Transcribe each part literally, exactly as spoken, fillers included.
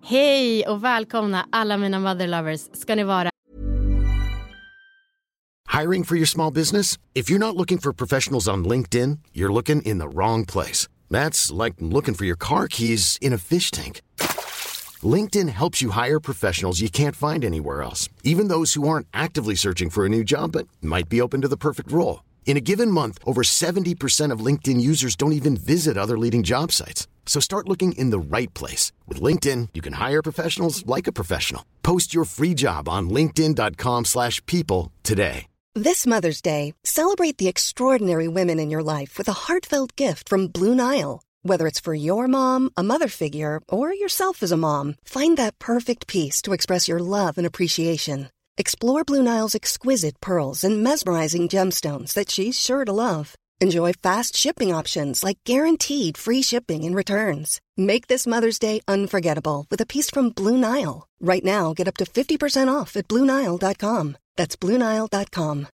Hej och välkomna alla mina mother lovers ska ni vara. Hiring for your small business? If you're not looking for professionals on LinkedIn, you're looking in the wrong place. That's like looking for your car keys in a fish tank. LinkedIn helps you hire professionals you can't find anywhere else, even those who aren't actively searching for a new job but might be open to the perfect role. In a given month, over seventy percent of LinkedIn users don't even visit other leading job sites. So start looking in the right place. With LinkedIn, you can hire professionals like a professional. Post your free job on linkedin dot com slash people today. This Mother's Day, celebrate the extraordinary women in your life with a heartfelt gift from Blue Nile. Whether it's for your mom, a mother figure, or yourself as a mom, find that perfect piece to express your love and appreciation. Explore Blue Nile's exquisite pearls and mesmerizing gemstones that she's sure to love. Enjoy fast shipping options like guaranteed free shipping and returns. Make this Mother's Day unforgettable with a piece from Blue Nile. Right now, get up to fifty percent off at blue nile dot com. That's blue nile dot com.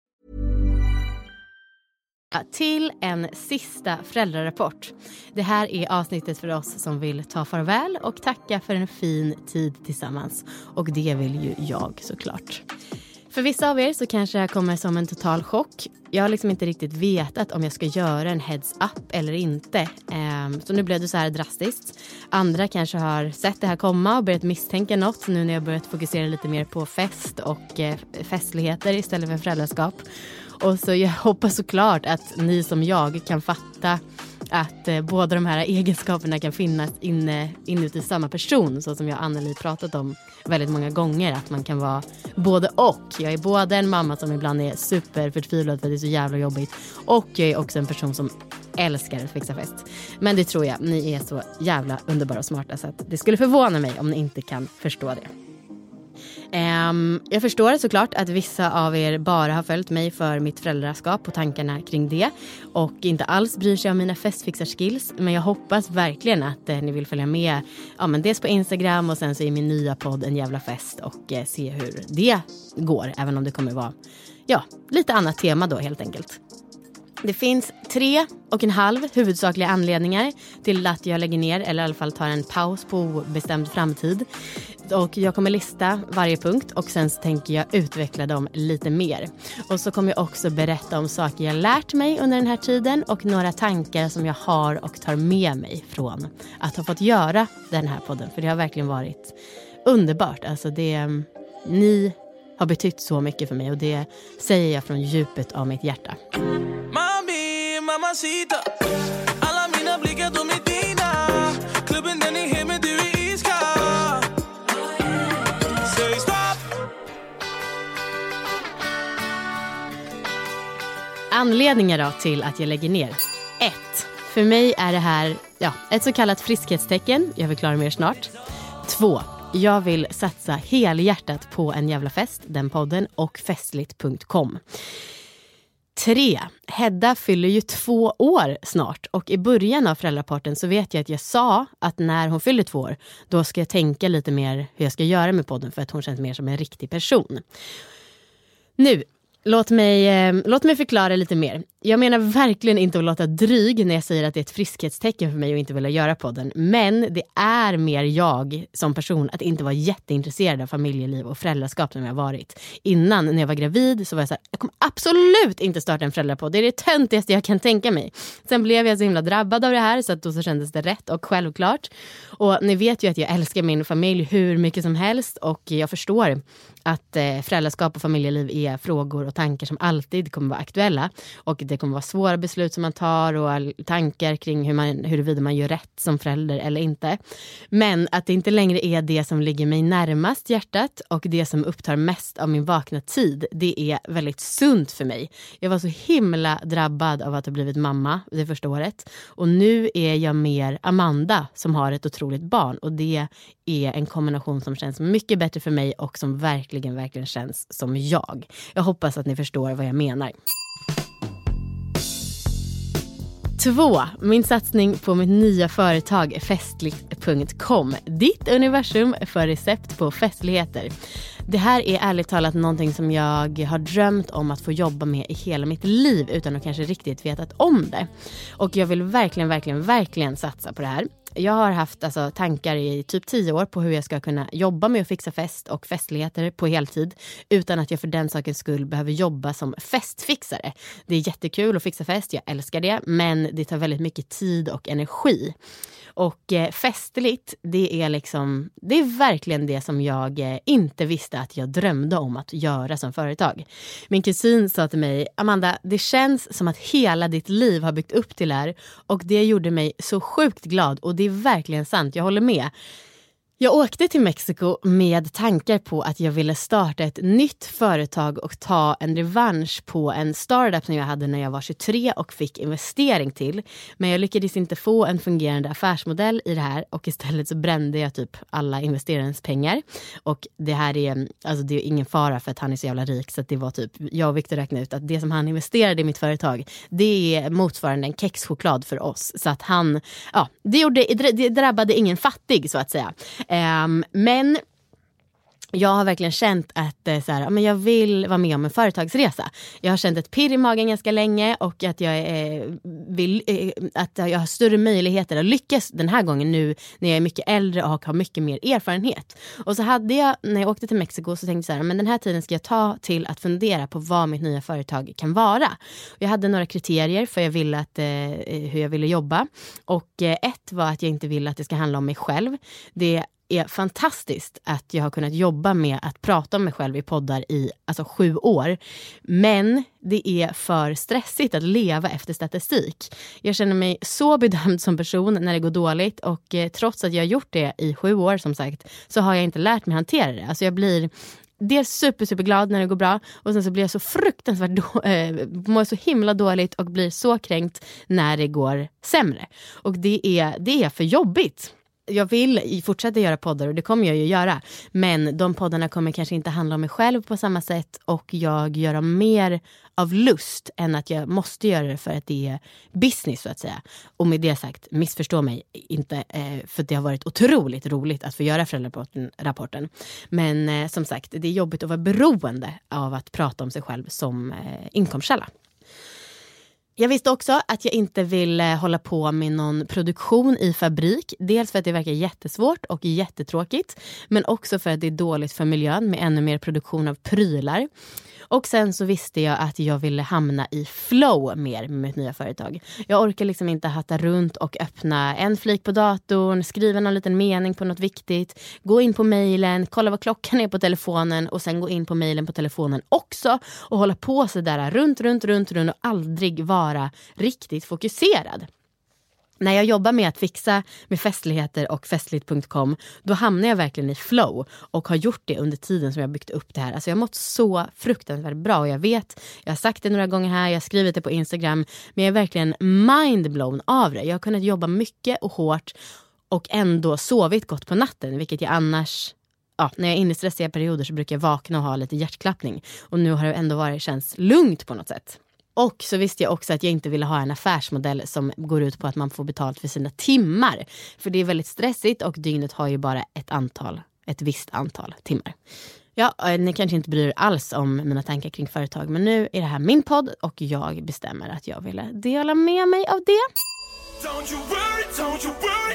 Till en sista föräldrarapport. Det här är avsnittet för oss som vill ta farväl och tacka för en fin tid tillsammans. Och det vill ju jag såklart. För vissa av er så kanske det här kommer som en total chock. Jag har liksom inte riktigt vetat om jag ska göra en heads up eller inte. Så nu blev det så här drastiskt. Andra kanske har sett det här komma och börjat misstänka något. Nu när jag börjat fokusera lite mer på fest och festligheter istället för föräldraskap. Och så jag hoppas såklart att ni som jag kan fatta att eh, båda de här egenskaperna kan finnas inne, inuti samma person. Så som jag och Anneli pratat om väldigt många gånger. Att man kan vara både och. Jag är både en mamma som ibland är superförtvivlad för att det är så jävla jobbigt. Och jag är också en person som älskar att fixa fest. Men det tror jag, ni är så jävla underbara och smarta så att det skulle förvåna mig om ni inte kan förstå det. Um, jag förstår såklart att vissa av er bara har följt mig för mitt föräldraskap och tankarna kring det och inte alls bryr sig om mina festfixarskills, men jag hoppas verkligen att eh, ni vill följa med, ja, men dels på Instagram och sen så i min nya podd En jävla fest och eh, se hur det går, även om det kommer vara ja, lite annat tema då helt enkelt. Det finns tre och en halv huvudsakliga anledningar till att jag lägger ner eller i alla fall tar en paus på bestämd framtid. Och jag kommer lista varje punkt och sen så tänker jag utveckla dem lite mer. Och så kommer jag också berätta om saker jag lärt mig under den här tiden och några tankar som jag har och tar med mig från att ha fått göra den här podden. För det har verkligen varit underbart. Alltså det, ni har betytt så mycket för mig och det säger jag från djupet av mitt hjärta. Mami, mamacita, alla mina blickar de är dina. Klubben den är hemma, du är iskall. Säg stopp. Anledningar då till att jag lägger ner. ett. För mig är det här ja, ett så kallat friskhetstecken. Jag vill klara mer snart. två. Jag vill satsa helhjärtat på En jävla fest, den podden och festligt punkt com. tre. Hedda fyller ju två år snart och i början av föräldraparten så vet jag att jag sa att när hon fyller två år då ska jag tänka lite mer hur jag ska göra med podden för att hon känns mer som en riktig person. Nu, låt mig, eh, låt mig förklara lite mer. Jag menar verkligen inte att låta dryg när jag säger att det är ett friskhetstecken för mig att inte vilja göra podden. Men det är mer jag som person att inte vara jätteintresserad av familjeliv och föräldraskap som jag har varit. Innan när jag var gravid så var jag så här, jag kommer absolut inte starta en föräldrapodd. Det är det töntigaste jag kan tänka mig. Sen blev jag så himla drabbad av det här så att då så kändes det rätt och självklart. Och ni vet ju att jag älskar min familj hur mycket som helst och jag förstår att eh, föräldraskap och familjeliv är frågor och tankar som alltid kommer vara aktuella och det kommer vara svåra beslut som man tar och tankar kring hur man, huruvida man gör rätt som förälder eller inte. Men att det inte längre är det som ligger mig närmast hjärtat och det som upptar mest av min vakna tid, det är väldigt sunt för mig. Jag var så himla drabbad av att ha blivit mamma det första året och nu är jag mer Amanda som har ett otroligt barn och det är en kombination som känns mycket bättre för mig och som verkligen, verkligen känns som jag. Jag hoppas att ni förstår vad jag menar. Två. Min satsning på mitt nya företag festligt punkt com. Ditt universum för recept på festligheter. Det här är ärligt talat någonting som jag har drömt om att få jobba med i hela mitt liv utan att kanske riktigt vetat om det. Och jag vill verkligen, verkligen, verkligen satsa på det här. jag har haft alltså, tankar i typ tio år på hur jag ska kunna jobba med att fixa fest och festligheter på heltid utan att jag för den sakens skull behöver jobba som festfixare. Det är jättekul att fixa fest, jag älskar det, men det tar väldigt mycket tid och energi. Och eh, festligt, det är liksom, det är verkligen det som jag eh, inte visste att jag drömde om att göra som företag. Min kusin sa till mig, Amanda, det känns som att hela ditt liv har byggt upp till här och det gjorde mig så sjukt glad och det är verkligen sant, jag håller med. Jag åkte till Mexiko med tankar på att jag ville starta ett nytt företag och ta en revansch på en startup som jag hade när jag var tjugotre och fick investering till. Men jag lyckades inte få en fungerande affärsmodell i det här och istället så brände jag typ alla investerarens pengar. Och det här är, alltså det är ingen fara för att han är så jävla rik så att det var typ, jag och Victor räknade ut att det som han investerade i mitt företag, det är motsvarande en kexchoklad för oss. Så att han, ja, det, gjorde, det drabbade ingen fattig så att säga. Um, men jag har verkligen känt att eh, så här, men jag vill vara med om en företagsresa. Jag har känt ett pirr i magen ganska länge och att jag, eh, vill, eh, att jag har större möjligheter att lyckas den här gången nu när jag är mycket äldre och har mycket mer erfarenhet. Och så hade jag, när jag åkte till Mexiko så tänkte jag så här, men den här tiden ska jag ta till att fundera på vad mitt nya företag kan vara. Jag hade några kriterier för jag ville att, eh, hur jag ville jobba. Och eh, ett var att jag inte ville att det ska handla om mig själv. Det är fantastiskt att jag har kunnat jobba med att prata om mig själv i poddar i alltså sju år. Men det är för stressigt att leva efter statistik. Jag känner mig så bedömd som person när det går dåligt och eh, trots att jag har gjort det i sju år som sagt så har jag inte lärt mig hantera det. Alltså jag blir dels super, super glad när det går bra och sen så blir jag så fruktansvärt då, äh, mår så himla dåligt och blir så kränkt när det går sämre. Och det är, det är för jobbigt. Jag vill fortsätta göra poddar och det kommer jag ju göra. Men de poddarna kommer kanske inte handla om mig själv på samma sätt. Och jag gör dem mer av lust än att jag måste göra det för att det är business så att säga. Och med det sagt, missförstå mig inte. Eh, för det har varit otroligt roligt att få göra föräldrarapporten. Men eh, som sagt, det är jobbigt att vara beroende av att prata om sig själv som eh, inkomstkälla. Jag visste också att jag inte vill hålla på med någon produktion i fabrik. Dels för att det verkar jättesvårt och jättetråkigt. Men också för att det är dåligt för miljön med ännu mer produktion av prylar. Och sen så visste jag att jag ville hamna i flow mer med mitt nya företag. Jag orkar liksom inte hatta runt och öppna en flik på datorn, skriva någon liten mening på något viktigt, gå in på mejlen, kolla vad klockan är på telefonen och sen gå in på mejlen på telefonen också och hålla på så där runt, runt, runt, runt och aldrig vara riktigt fokuserad. När jag jobbar med att fixa med festligheter och festligt punkt com då hamnar jag verkligen i flow och har gjort det under tiden som jag byggt upp det här. Alltså jag har mått så fruktansvärt bra och jag vet, jag har sagt det några gånger här, jag har skrivit det på Instagram, men jag är verkligen mindblown av det. Jag har kunnat jobba mycket och hårt och ändå sovit gott på natten, vilket jag annars, ja, när jag är inne i stressiga perioder så brukar jag vakna och ha lite hjärtklappning. Och nu har det ändå varit, känns lugnt på något sätt. Och så visste jag också att jag inte ville ha en affärsmodell som går ut på att man får betalt för sina timmar. För det är väldigt stressigt och dygnet har ju bara ett antal, ett visst antal timmar. Ja, ni kanske inte bryr er alls om mina tankar kring företag. Men nu är det här min podd och jag bestämmer att jag ville dela med mig av det. Don't you worry, don't you worry,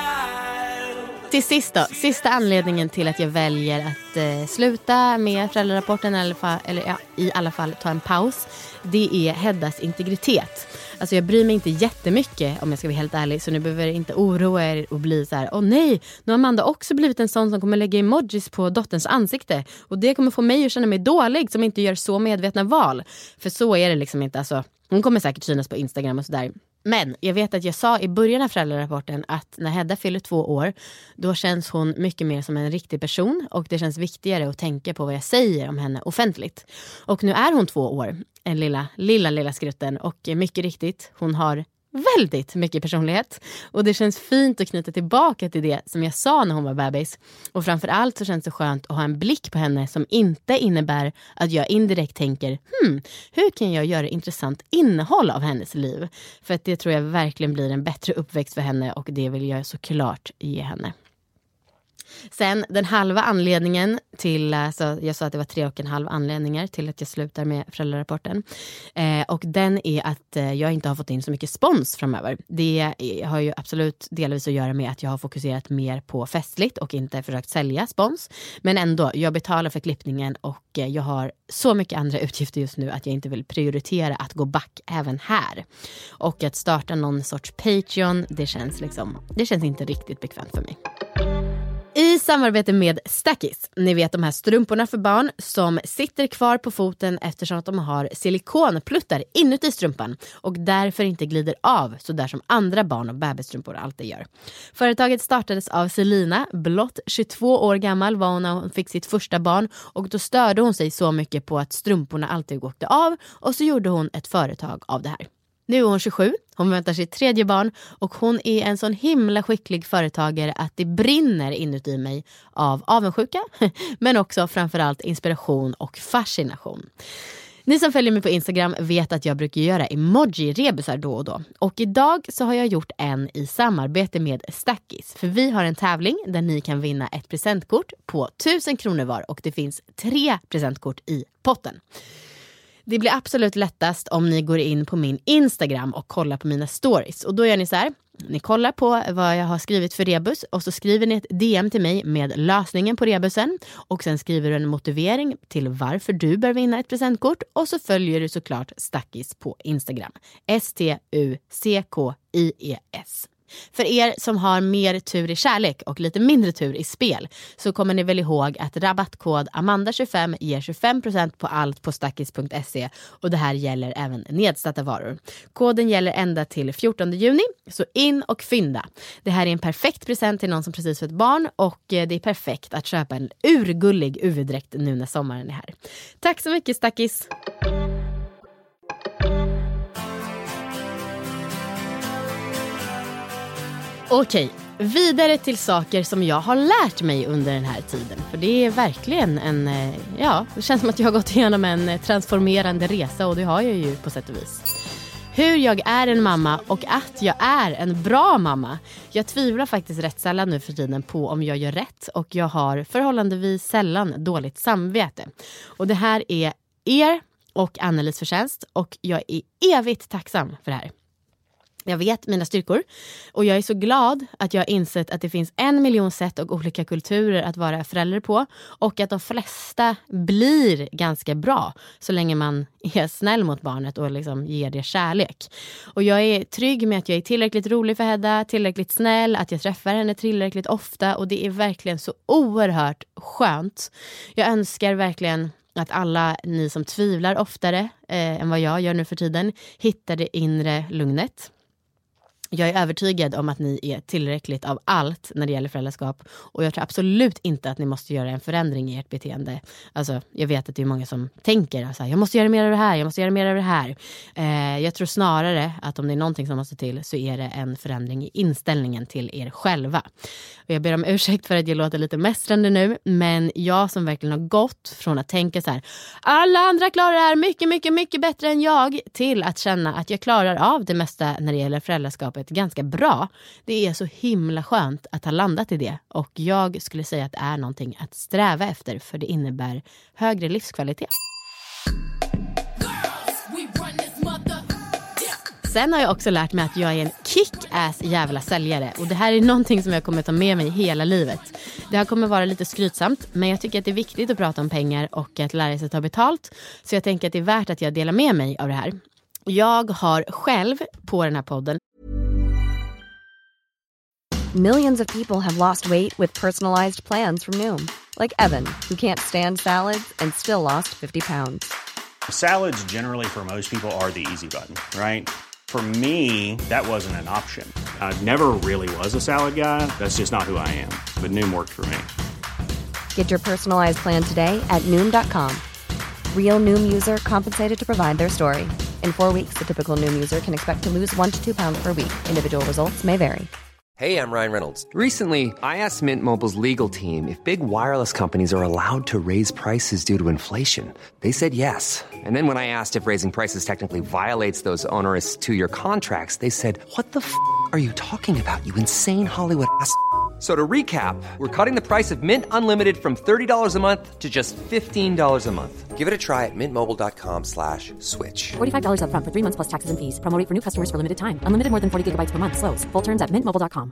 child. Till sist då, sista anledningen till att jag väljer att eh, sluta med föräldrarapporten eller, fa- eller ja, i alla fall ta en paus, det är Heddas integritet. Alltså jag bryr mig inte jättemycket om jag ska vara helt ärlig, så ni behöver inte oroa er och bli så här: åh nej, nu har Amanda också blivit en sån som kommer lägga emojis på dotterns ansikte och det kommer få mig att känna mig dålig som inte gör så medvetna val. För så är det liksom inte, alltså hon kommer säkert synas på Instagram och sådär. Men jag vet att jag sa i början av föräldrarapporten att när Hedda fyller två år då känns hon mycket mer som en riktig person och det känns viktigare att tänka på vad jag säger om henne offentligt. Och nu är hon två år, en lilla, lilla, lilla skrutten och mycket riktigt, hon har väldigt mycket personlighet och det känns fint att knyta tillbaka till det som jag sa när hon var bebis. Och framförallt så känns det skönt att ha en blick på henne som inte innebär att jag indirekt tänker hmm, hur kan jag göra intressant innehåll av hennes liv? För att det tror jag verkligen blir en bättre uppväxt för henne och det vill jag såklart ge henne. Sen den halva anledningen till, alltså jag sa att det var tre och en halv anledningar till att jag slutar med föräldrarapporten. Eh, och den är att eh, jag inte har fått in så mycket spons framöver. Det är, har ju absolut delvis att göra med att jag har fokuserat mer på festligt och inte försökt sälja spons. Men ändå, jag betalar för klippningen och eh, jag har så mycket andra utgifter just nu att jag inte vill prioritera att gå back även här. Och att starta någon sorts Patreon, det känns liksom, det känns inte riktigt bekvämt för mig. I samarbete med Stackis, ni vet de här strumporna för barn som sitter kvar på foten eftersom att de har silikonpluttar inuti strumpan och därför inte glider av så där som andra barn och bebisstrumpor alltid gör. Företaget startades av Selina, blott tjugotvå år gammal var hon när hon fick sitt första barn och då störde hon sig så mycket på att strumporna alltid åkte av och så gjorde hon ett företag av det här. Nu är hon tjugosju, hon väntar sitt tredje barn och hon är en sån himla skicklig företagare att det brinner inuti mig av avundsjuka men också framförallt inspiration och fascination. Ni som följer mig på Instagram vet att jag brukar göra emoji-rebusar då och då. Och idag så har jag gjort en i samarbete med Stackis. För vi har en tävling där ni kan vinna ett presentkort på tusen kronor var och det finns tre presentkort i potten. Det blir absolut lättast om ni går in på min Instagram och kollar på mina stories. Och då gör ni så här, ni kollar på vad jag har skrivit för rebus och så skriver ni ett D M till mig med lösningen på rebusen. Och sen skriver du en motivering till varför du bör vinna ett presentkort. Och så följer du såklart Stackis på Instagram. S T U C K I E S. För er som har mer tur i kärlek och lite mindre tur i spel så kommer ni väl ihåg att rabattkod Amanda tjugofem ger tjugofem procent på allt på stackis punkt se och det här gäller även nedsatta varor. Koden gäller ända till fjortonde juni, så in och fynda. Det här är en perfekt present till någon som precis fått barn och det är perfekt att köpa en urgullig U V-dräkt nu när sommaren är här. Tack så mycket Stackis! Okej, vidare till saker som jag har lärt mig under den här tiden. För det är verkligen en, ja, det känns som att jag har gått igenom en transformerande resa och det har jag ju på sätt och vis. Hur jag är en mamma och att jag är en bra mamma. Jag tvivlar faktiskt rätt sällan nu för tiden på om jag gör rätt och jag har förhållandevis sällan dåligt samvete. Och det här är er och Annelies förtjänst och jag är evigt tacksam för det här. Jag vet mina styrkor och jag är så glad att jag har insett att det finns en miljon sätt och olika kulturer att vara förälder på och att de flesta blir ganska bra så länge man är snäll mot barnet och liksom ger det kärlek. Och jag är trygg med att jag är tillräckligt rolig för Hedda, tillräckligt snäll, att jag träffar henne tillräckligt ofta och det är verkligen så oerhört skönt. Jag önskar verkligen att alla ni som tvivlar oftare eh, än vad jag gör nu för tiden hittar det inre lugnet. Jag är övertygad om att ni är tillräckligt av allt när det gäller föräldraskap. Och jag tror absolut inte att ni måste göra en förändring i ert beteende. Alltså, jag vet att det är många som tänker så här, jag måste göra mer av det här, jag måste göra mer av det här. Eh, jag tror snarare att om det är någonting som måste till så är det en förändring i inställningen till er själva. Och jag ber om ursäkt för att jag låter lite mästrande nu. Men jag som verkligen har gått från att tänka så här, alla andra klarar det här mycket, mycket, mycket bättre än jag. Till att känna att jag klarar av det mesta när det gäller föräldraskap ganska bra. Det är så himla skönt att ha landat i det och jag skulle säga att det är någonting att sträva efter för det innebär högre livskvalitet. Sen har jag också lärt mig att jag är en kick-ass jävla säljare och det här är någonting som jag kommer ta med mig hela livet. Det här kommer vara lite skrytsamt men jag tycker att det är viktigt att prata om pengar och att lära sig ta betalt så jag tänker att det är värt att jag delar med mig av det här. Jag har själv på den här podden Millions of people have lost weight with personalized plans from Noom. Like Evan, who can't stand salads and still lost fifty pounds. Salads generally for most people are the easy button, right? For me, that wasn't an option. I never really was a salad guy. That's just not who I am. But Noom worked for me. Get your personalized plan today at Noom dot com. Real Noom user compensated to provide their story. In four weeks, the typical Noom user can expect to lose one to two pounds per week. Individual results may vary. Hey, I'm Ryan Reynolds. Recently, I asked Mint Mobile's legal team if big wireless companies are allowed to raise prices due to inflation. They said yes. And then when I asked if raising prices technically violates those onerous two-year contracts, they said, what the f*** are you talking about, you insane Hollywood ass f- So to recap, we're cutting the price of Mint Unlimited from thirty dollars a month to just fifteen dollars a month. Give it a try at mintmobile.com slash switch. forty-five dollars up front for three months plus taxes and fees. Promo rate for new customers for limited time. Unlimited more than forty gigabytes per month. Slows full terms at mint mobile dot com.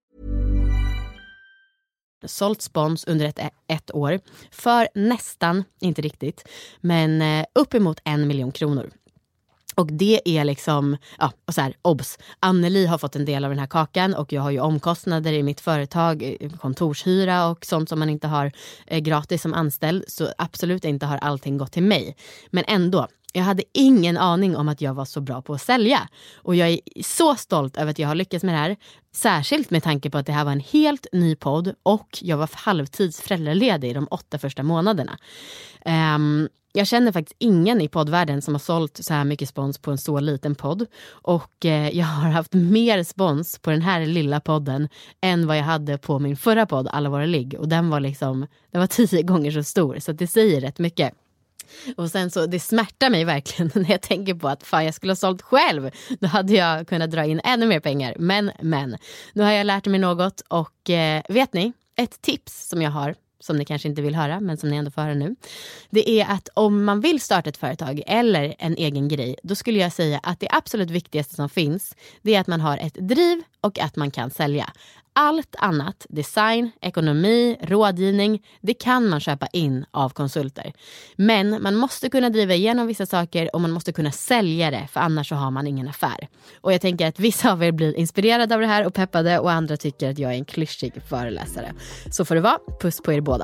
Sålt spons under ett, ett år för nästan, inte riktigt, men eh, uppemot en miljon kronor. Och det är liksom, ja, och så här, obs. Anneli har fått en del av den här kakan och jag har ju omkostnader i mitt företag, kontorshyra och sånt som man inte har eh, gratis som anställd. Så absolut inte har allting gått till mig. Men ändå, jag hade ingen aning om att jag var så bra på att sälja. Och jag är så stolt över att jag har lyckats med det här. Särskilt med tanke på att det här var en helt ny podd och jag var halvtids föräldraledig de åtta första månaderna. Um, jag känner faktiskt ingen i poddvärlden som har sålt så här mycket spons på en så liten podd. Och eh, jag har haft mer spons på den här lilla podden än vad jag hade på min förra podd, Alla våra ligg. Och den var liksom, den var tio gånger så stor, så det säger rätt mycket. Och sen så, det smärtar mig verkligen när jag tänker på att fan, jag skulle ha sålt själv. Då hade jag kunnat dra in ännu mer pengar. Men, men, nu har jag lärt mig något och eh, vet ni, ett tips som jag har, som ni kanske inte vill höra, men som ni ändå får höra nu. Det är att om man vill starta ett företag eller en egen grej, då skulle jag säga att det absolut viktigaste som finns, det är att man har ett driv och att man kan sälja. Allt annat, design, ekonomi, rådgivning, det kan man köpa in av konsulter. Men man måste kunna driva igenom vissa saker och man måste kunna sälja det, för annars så har man ingen affär. Och jag tänker att vissa av er blir inspirerade av det här och peppade och andra tycker att jag är en klyschig föreläsare. Så får det vara, puss på er båda.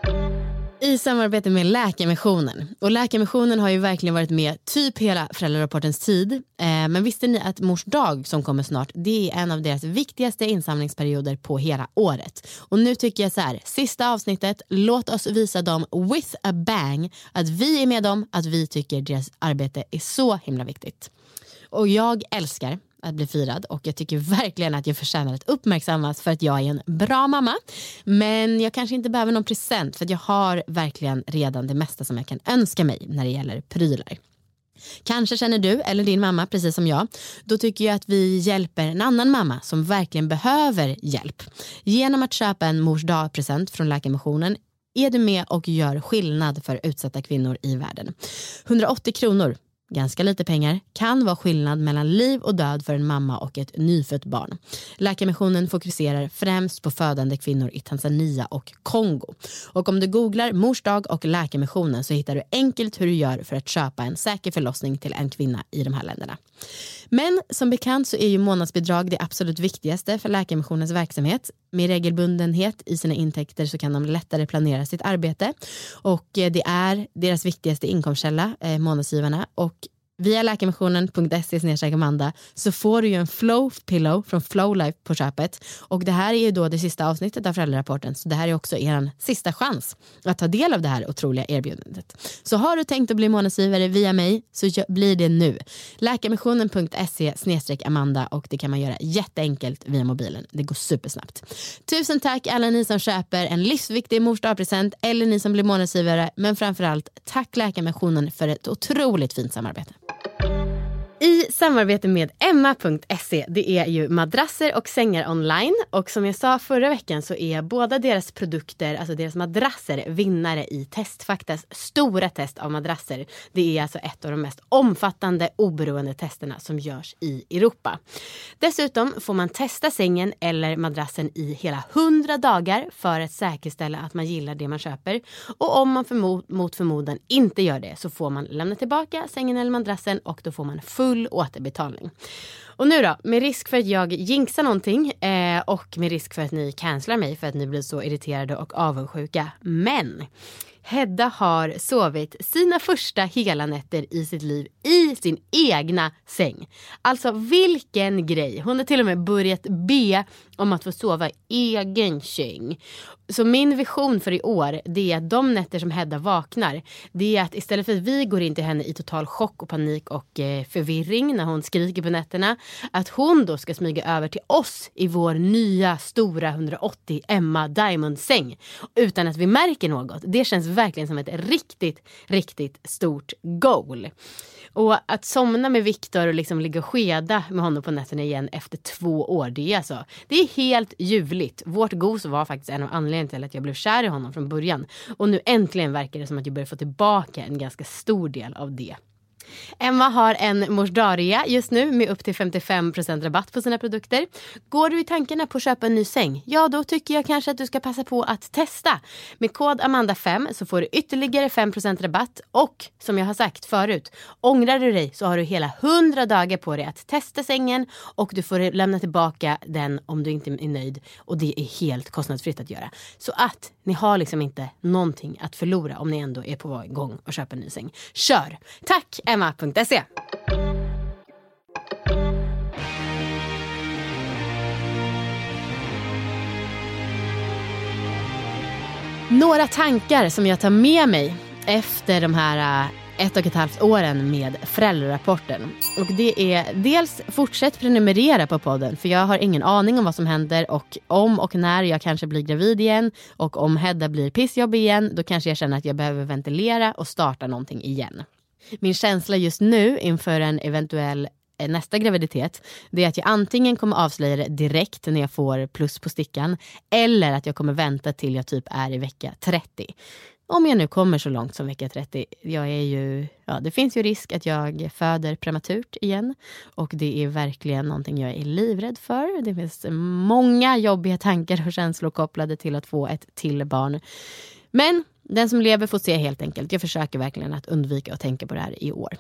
I samarbete med Läkarmissionen. Och Läkarmissionen har ju verkligen varit med typ hela föräldrarapportens tid. Eh, men visste ni att Mors dag som kommer snart, det är en av deras viktigaste insamlingsperioder på hela året. Och nu tycker jag så här, sista avsnittet, låt oss visa dem with a bang att vi är med dem, att vi tycker deras arbete är så himla viktigt. Och jag älskar att bli firad och jag tycker verkligen att jag förtjänar att uppmärksammas för att jag är en bra mamma. Men jag kanske inte behöver någon present för att jag har verkligen redan det mesta som jag kan önska mig när det gäller prylar. Kanske känner du eller din mamma precis som jag. Då tycker jag att vi hjälper en annan mamma som verkligen behöver hjälp. Genom att köpa en Mors dag-present från Läkarmissionen är du med och gör skillnad för utsatta kvinnor i världen. hundraåttio kronor. Ganska lite pengar, kan vara skillnad mellan liv och död för en mamma och ett nyfött barn. Läkarmissionen fokuserar främst på födande kvinnor i Tanzania och Kongo. Och om du googlar Mors dag och Läkarmissionen så hittar du enkelt hur du gör för att köpa en säker förlossning till en kvinna i de här länderna. Men som bekant så är ju månadsbidrag det absolut viktigaste för Läkarmissionens verksamhet. Med regelbundenhet i sina intäkter så kan de lättare planera sitt arbete. Och det är deras viktigaste inkomstkälla, eh, månadsgivarna. Och via läkarmissionen punkt se snedstreck Amanda så får du ju en flow pillow från Flowlife på köpet. Och det här är ju då det sista avsnittet av föräldrarapporten. Så det här är också er sista chans att ta del av det här otroliga erbjudandet. Så har du tänkt att bli månadsgivare via mig så blir det nu. läkarmissionen punkt se snedstreck Amanda och det kan man göra jätteenkelt via mobilen. Det går supersnabbt. Tusen tack alla ni som köper en livsviktig morsdagspresent eller ni som blir månadsgivare. Men framförallt tack Läkarmissionen för ett otroligt fint samarbete. I samarbete med Emma punkt se, det är ju madrasser och sängar online. Och som jag sa förra veckan så är båda deras produkter, alltså deras madrasser, vinnare i Testfaktas stora test av madrasser. Det är alltså ett av de mest omfattande oberoende testerna som görs i Europa. Dessutom får man testa sängen eller madrassen i hela hundra dagar för att säkerställa att man gillar det man köper. Och om man förmod, mot förmodan inte gör det så får man lämna tillbaka sängen eller madrassen och då får man full återbetalning. Och nu då, med risk för att jag jinxar någonting eh, och med risk för att ni cancelar mig för att ni blir så irriterade och avundsjuka. Men Hedda har sovit sina första hela nätter i sitt liv i sin egna säng. Alltså vilken grej. Hon har till och med börjat be om att få sova i egen säng. Så min vision för i år, det är att de nätter som Hedda vaknar, det är att istället för att vi går in till henne i total chock och panik och eh, förvirring när hon skriker på nätterna, att hon då ska smyga över till oss i vår nya stora hundraåttio Emma Diamond-säng utan att vi märker något. Det känns verkligen som ett riktigt, riktigt stort goal. Och att somna med Viktor och liksom ligga och skeda med honom på nätterna igen efter två år, det är alltså, det är helt ljuvligt. Vårt gos var faktiskt en av anledningarna till att jag blev kär i honom från början. Och nu äntligen verkar det som att jag börjar få tillbaka en ganska stor del av det. Emma har en morsdaria just nu med upp till femtiofem procent rabatt på sina produkter. Går du i tankarna på att köpa en ny säng? Ja, då tycker jag kanske att du ska passa på att testa. Med kod Amanda fem så får du ytterligare fem procent rabatt. Och som jag har sagt förut, ångrar du dig så har du hela hundra dagar på dig att testa sängen. Och du får lämna tillbaka den om du inte är nöjd. Och det är helt kostnadsfritt att göra. Så att ni har liksom inte någonting att förlora om ni ändå är på gång och köper en ny säng. Kör! Tack Emma punkt se. Några tankar som jag tar med mig efter de här ett och ett halvt åren med föräldrarapporten. Och det är dels fortsätt prenumerera på podden, för jag har ingen aning om vad som händer och om och när jag kanske blir gravid igen och om Hedda blir pissjobb igen, då kanske jag känner att jag behöver ventilera och starta någonting igen. Min känsla just nu inför en eventuell nästa graviditet, det är att jag antingen kommer avslöja det direkt när jag får plus på stickan, eller att jag kommer vänta till jag typ är i vecka trettio. Om jag nu kommer så långt som vecka trettio, jag är ju, ja, det finns ju risk att jag föder prematurt igen. Och det är verkligen någonting jag är livrädd för. Det finns många jobbiga tankar och känslor kopplade till att få ett till barn. Men den som lever får se helt enkelt. Jag försöker verkligen att undvika att tänka på det här i år.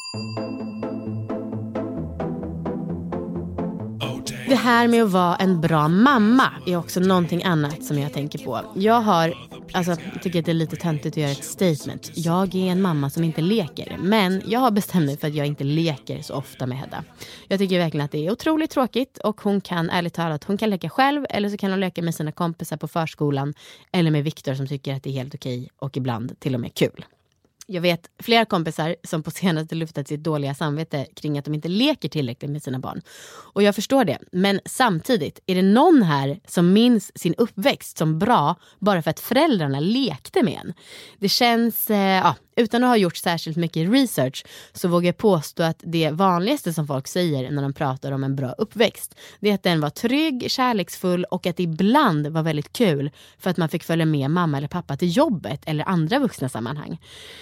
Det här med att vara en bra mamma är också någonting annat som jag tänker på. Jag har, alltså tycker att det är lite töntigt att göra ett statement. Jag är en mamma som inte leker. Men jag har bestämt mig för att jag inte leker så ofta med Hedda. Jag tycker verkligen att det är otroligt tråkigt. Och hon kan, ärligt talat, hon kan leka själv. Eller så kan hon leka med sina kompisar på förskolan. Eller med Viktor som tycker att det är helt okej. Och ibland till och med kul. Jag vet flera kompisar som på senaste luftat sitt dåliga samvete kring att de inte leker tillräckligt med sina barn. Och jag förstår det. Men samtidigt, är det någon här som minns sin uppväxt som bra bara för att föräldrarna lekte med en? Det känns, eh, ja, utan att ha gjort särskilt mycket research så vågar jag påstå att det vanligaste som folk säger när de pratar om en bra uppväxt, det är att den var trygg, kärleksfull och att det ibland var väldigt kul för att man fick följa med mamma eller pappa till jobbet eller andra vuxna sammanhang.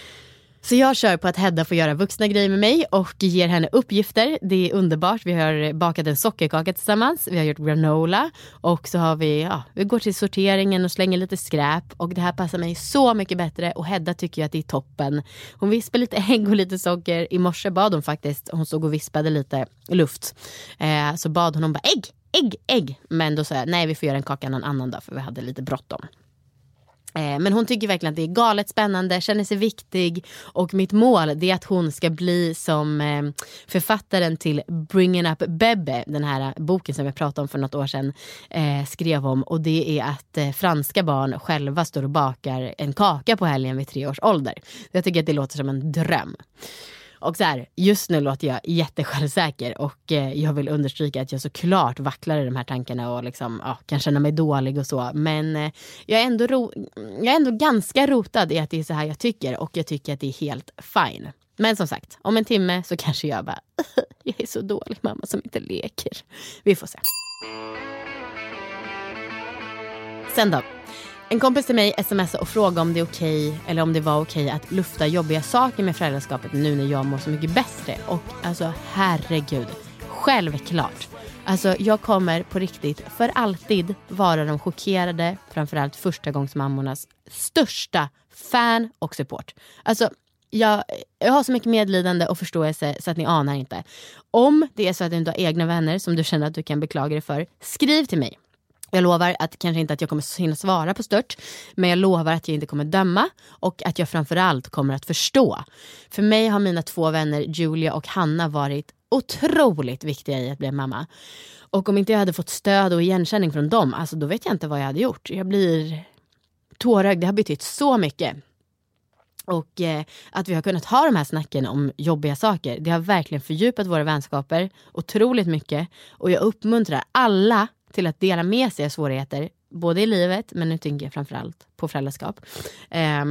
Så jag kör på att Hedda får göra vuxna grejer med mig och ger henne uppgifter. Det är underbart. Vi har bakat en sockerkaka tillsammans. Vi har gjort granola. Och så har vi, ja, vi går till sorteringen och slänger lite skräp. Och det här passar mig så mycket bättre. Och Hedda tycker att det är toppen. Hon vispar lite ägg och lite socker. I morse bad hon faktiskt. Hon såg och vispade lite luft. Eh, så bad hon, hon bara ägg, ägg, ägg. Men då sa jag, nej vi får göra en kaka någon annan dag för vi hade lite bråttom. Men hon tycker verkligen att det är galet spännande, känner sig viktig och mitt mål det är att hon ska bli som författaren till Bringing Up Bebe, den här boken som jag pratade om för något år sedan, eh, skrev om, och det är att eh, franska barn själva står och bakar en kaka på helgen vid tre års ålder. Jag tycker att det låter som en dröm. Och så här, just nu låter jag jättesjälvsäker och eh, jag vill understryka att jag såklart vacklar i de här tankarna och liksom, ja, kan känna mig dålig och så. Men eh, jag, är ändå ro- jag är ändå ganska rotad i att det är så här jag tycker och jag tycker att det är helt fine. Men som sagt, om en timme så kanske jag bara, jag är så dålig mamma som inte leker. Vi får se. Sen då. En kompis till mig smsade och frågade om det är okej eller om det var okej att lufta jobbiga saker med föräldraskapet nu när jag mår så mycket bättre. Och alltså herregud, självklart. Alltså jag kommer på riktigt för alltid vara de chockerade, framförallt första gångs mammornas största fan och support. Alltså jag, jag har så mycket medlidande och förståelse så att ni anar inte. Om det är så att du inte har egna vänner som du känner att du kan beklaga dig för, skriv till mig. Jag lovar att kanske inte att jag kommer hinna svara på stört, men jag lovar att jag inte kommer döma och att jag framförallt kommer att förstå. För mig har mina två vänner Julia och Hanna varit otroligt viktiga i att bli mamma. Och om inte jag hade fått stöd och igenkänning från dem, alltså då vet jag inte vad jag hade gjort. Jag blir tårögd, det har betytt så mycket. Och eh, att vi har kunnat ha de här snacken om jobbiga saker, det har verkligen fördjupat våra vänskaper otroligt mycket. Och jag uppmuntrar alla till att dela med sig av svårigheter, både i livet, men nu tänker jag framförallt på föräldraskap. Um,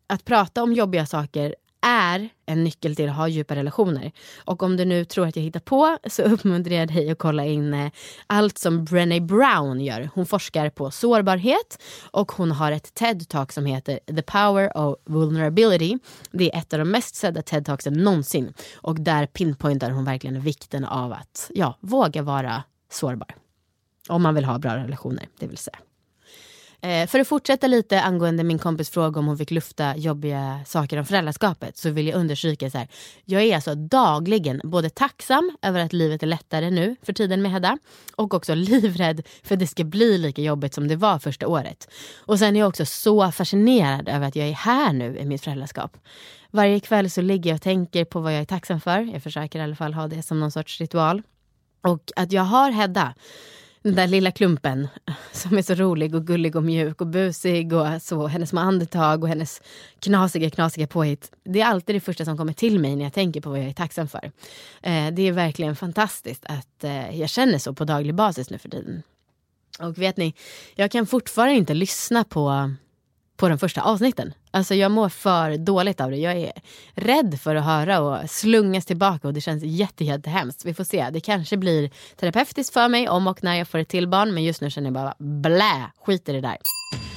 att prata om jobbiga saker är en nyckel till att ha djupa relationer. Och om du nu tror att jag hittar på, så uppmuntrar jag dig att kolla in eh, allt som Brené Brown gör. Hon forskar på sårbarhet och hon har ett TED-talk som heter The Power of Vulnerability. Det är ett av de mest sedda TED-talksen någonsin. Och där pinpointar hon verkligen vikten av att ja, våga vara sårbar. Om man vill ha bra relationer, det vill säga. För att fortsätta lite angående min kompis fråga om hon fick lufta jobbiga saker om föräldraskapet, så vill jag understryka så här. Jag är alltså dagligen både tacksam över att livet är lättare nu för tiden med Hedda, och också livrädd för att det ska bli lika jobbigt som det var första året. Och sen är jag också så fascinerad över att jag är här nu i mitt föräldraskap. Varje kväll så ligger jag och tänker på vad jag är tacksam för. Jag försöker i alla fall ha det som någon sorts ritual. Och att jag har Hedda, den där lilla klumpen som är så rolig och gullig och mjuk och busig och så, hennes små andetag och hennes knasiga, knasiga påhitt. Det är alltid det första som kommer till mig när jag tänker på vad jag är tacksam för. Eh, det är verkligen fantastiskt att eh, jag känner så på daglig basis nu för tiden. Och vet ni, jag kan fortfarande inte lyssna på, på de första avsnitten. Alltså jag mår för dåligt av det. Jag är rädd för att höra och slungas tillbaka och det känns jätte, jätte hemskt. Vi får se. Det kanske blir terapeutiskt för mig om och när jag får ett till barn. Men just nu känner jag bara blä, skit i det där.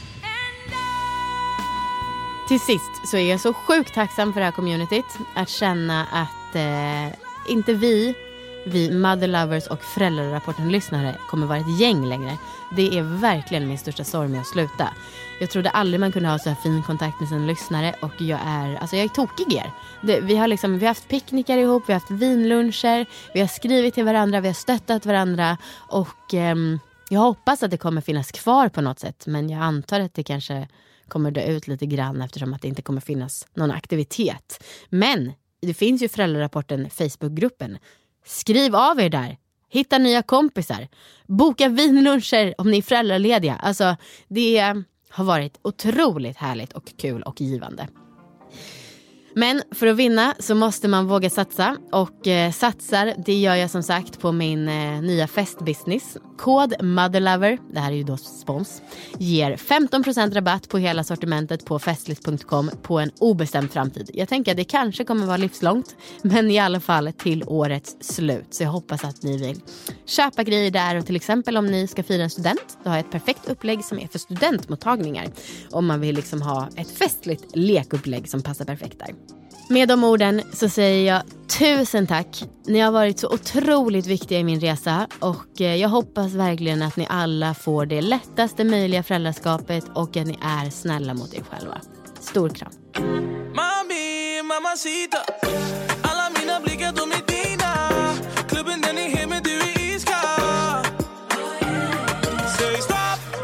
Till sist så är jag så sjukt tacksam för det här communityt. Att känna att eh, inte vi, vi Mother Lovers och Föräldrarapporten-lyssnare kommer vara ett gäng längre. Det är verkligen min största sorg med att sluta. Jag trodde aldrig man kunde ha så här fin kontakt med sina lyssnare. Och jag är, alltså jag är tokig er. Det, vi, har liksom, vi har haft picknickar ihop, vi har haft vinluncher. Vi har skrivit till varandra, vi har stöttat varandra. Och eh, jag hoppas att det kommer finnas kvar på något sätt. Men jag antar att det kanske kommer dö ut lite grann, eftersom att det inte kommer finnas någon aktivitet. Men det finns ju Föräldrarapporten Facebookgruppen. Skriv av er där. Hitta nya kompisar. Boka vinluncher om ni är föräldralediga. Alltså det har varit otroligt härligt och kul och givande. Men för att vinna så måste man våga satsa. Och eh, satsar, det gör jag som sagt på min eh, nya festbusiness. Kod Motherlover, det här är ju då spons, ger femton procent rabatt på hela sortimentet på festligt punkt com på en obestämd framtid. Jag tänker att det kanske kommer vara livslångt, men i alla fall till årets slut. Så jag hoppas att ni vill köpa grejer där. Och till exempel om ni ska fira en student, då har jag ett perfekt upplägg som är för studentmottagningar. Om man vill liksom ha ett festligt lekupplägg som passar perfekt där. Med de orden så säger jag tusen tack. Ni har varit så otroligt viktiga i min resa. Och jag hoppas verkligen att ni alla får det lättaste möjliga föräldraskapet. Och att ni är snälla mot er själva. Stor kram. Mami, mamacita. Alla mina blickar de är dina. Klubben den är hemma, du är iskall. Säg stopp.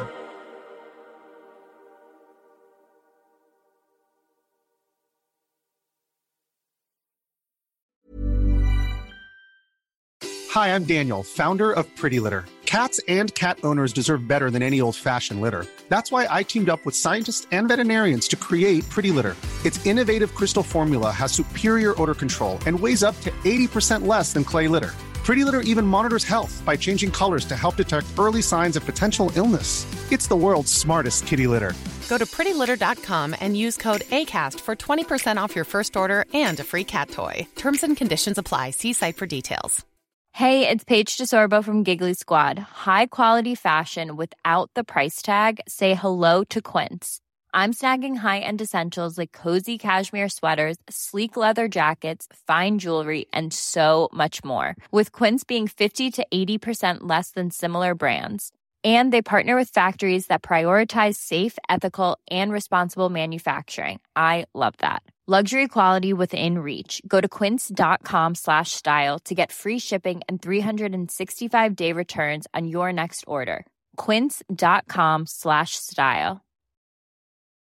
Hi, I'm Daniel, founder of Pretty Litter. Cats and cat owners deserve better than any old-fashioned litter. That's why I teamed up with scientists and veterinarians to create Pretty Litter. Its innovative crystal formula has superior odor control and weighs up to eighty percent less than clay litter. Pretty Litter even monitors health by changing colors to help detect early signs of potential illness. It's the world's smartest kitty litter. Go to pretty litter dot com and use code ACAST for twenty percent off your first order and a free cat toy. Terms and conditions apply. See site for details. Hey, it's Paige DeSorbo from Giggly Squad. High quality fashion without the price tag. Say hello to Quince. I'm snagging high-end essentials like cozy cashmere sweaters, sleek leather jackets, fine jewelry, and so much more. With Quince being fifty to eighty percent less than similar brands. And they partner with factories that prioritize safe, ethical, and responsible manufacturing. I love that. Luxury quality within reach. Go to quince dot com slash style to get free shipping and three sixty-five day returns on your next order. quince dot com slash style.